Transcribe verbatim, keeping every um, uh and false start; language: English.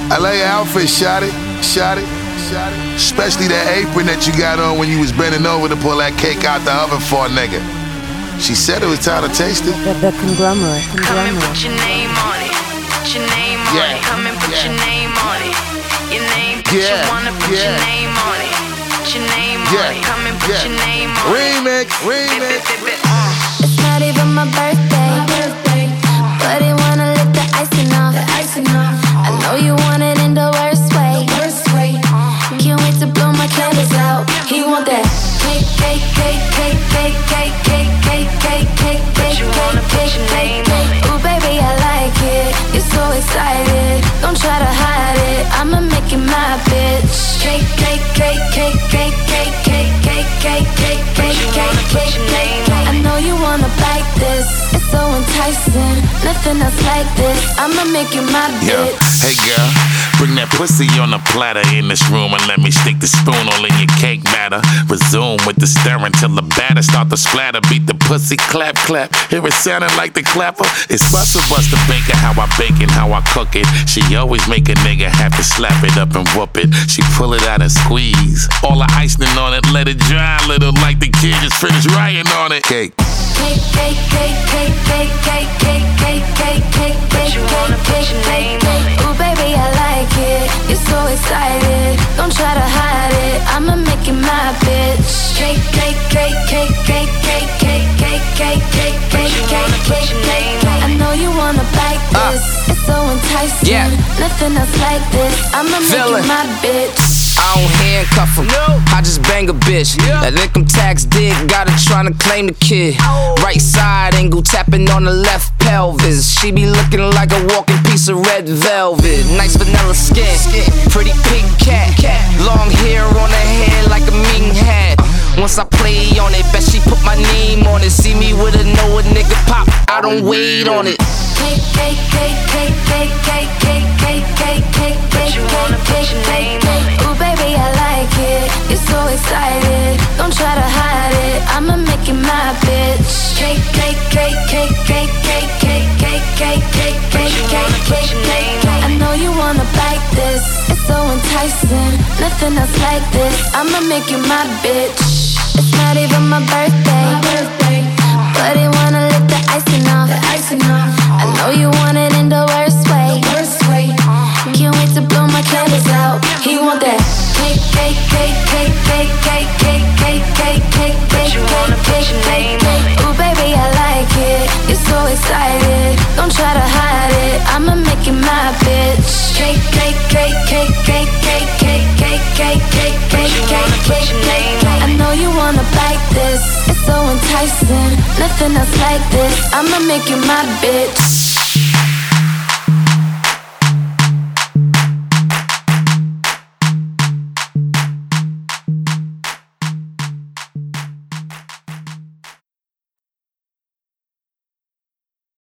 I love your outfit, shawty, shawty, shawty. Especially that apron that you got on when you was bending over to pull that cake out the oven for a nigga. She said it was time to taste it. The, the conglomerate, conglomerate. Come and put your name on it. Put your name on yeah. it. Come and put yeah. your name on it. Your name, put yeah. you wanna put yeah. your name on it. Put your name yeah. on it. Come and put yeah. your name on remix, it. Remix, remix. Uh. It's not even my birthday, my birthday. But he wanna lick the icing off, the icing off. I know you want it in the worst way, the worst way. Can't wait to blow my candles out. He want that cake, cake, cake, cake, cake, cake, cake, cake, cake, cake, cake, cake, cake, cake. Ooh, baby, I like it. You're so excited. Don't try to hide it. I'ma make it my bitch. Cake, cake, cake, cake, cake, cake, cake, cake, cake, cake, cake, cake, cake, cake. I know you wanna bite this. It's so enticing. Nothing else like this. I'ma make you my bitch. Yo, hey girl, bring that pussy on a platter in this room and let me stick the spoon all in your cake batter. Resume with the stirring till the batter start to splatter. Beat the pussy, clap, clap. Hear it sounding like the clapper. It's bustle, bust the bacon, how I bake it, how I cook it. She always make a nigga have to slap it up and whoop it. She pull it out and squeeze. All the icing on it, let it dry a little like the kid just finished writing on it. Cake. Cake, cake, cake, cake, cake, cake, cake, cake, cake, cake, cake, cake, cake, cake. Ooh, baby, I like it. You're so excited. Don't try to hide it. I'ma make it my bitch. Cake, cake, cake, cake, cake, cake, cake, cake, cake, cake, cake, cake, cake, cake. I know you wanna bite this. It's so enticing. Yeah. Nothing else like this. I'ma make Feel it it. my bitch. I don't handcuff him, No. I just bang a bitch. Yeah. That income tax dig got her tryna claim the kid. Right side angle tapping on the left pelvis. She be looking like a walking piece of red velvet. Nice vanilla skin, pretty pink cat. Long hair on her head like a meeting hat. Once I play on it, bet she put my name on it. See me with a know a nigga pop, I don't wait on it. Cake, cake, cake, cake, cake, cake, cake, cake, cake, cake, cake, cake, cake, cake. Ooh, baby, I like it. You're so excited. Don't try to hide it. I'ma make it my bitch. Cake, cake, cake, cake, cake, cake, cake, cake, cake, cake, cake, cake, cake, cake. I know you wanna bite this. It's so enticing. Nothing else like this. I'ma make you my bitch. It's not even my birthday, my birthday. But he wanna lick the icing off, the icing off. I know you want it in the worst way, the worst way. Can't wait to blow my candles out. He want that cake, cake, cake, cake, cake, cake, cake, cake, cake, cake, cake, cake, cake, cake. Ooh, baby, I like it. You're so excited. Don't try to hide it. I'ma make it my bitch. Cake, cake, cake, cake, cake, cake, cake, cake, cake, cake, cake, cake, cake, cake. I know you wanna bite this. It's so enticing. Nothing else like this. I'ma make you my bitch.